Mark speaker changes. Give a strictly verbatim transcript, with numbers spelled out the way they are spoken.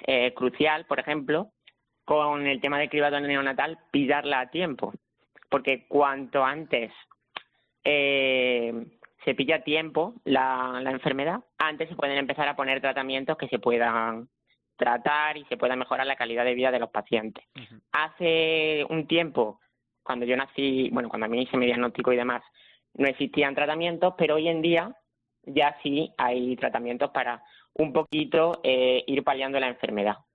Speaker 1: eh, crucial, por ejemplo, con el tema del cribado neonatal, pillarla a tiempo, porque cuanto antes eh, se pilla a tiempo la, la enfermedad, antes se pueden empezar a poner tratamientos que se puedan tratar y se pueda mejorar la calidad de vida de los pacientes. Uh-huh. Hace un tiempo, cuando yo nací, bueno, cuando a mí se me diagnosticó y demás, no existían tratamientos, pero hoy en día ya sí hay tratamientos para un poquito eh, ir paliando la enfermedad.